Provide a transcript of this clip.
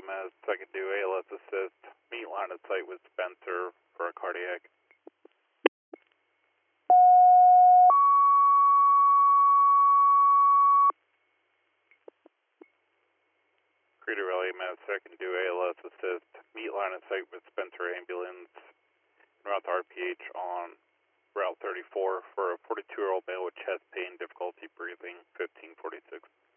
Med, second do ALS assist, meet line of sight with Spencer for a cardiac. Creator Rally Med, second do ALS assist, meet line of sight with Spencer ambulance, route to RPH on Route 34 for a 42-year-old male with chest pain, difficulty breathing, 1546.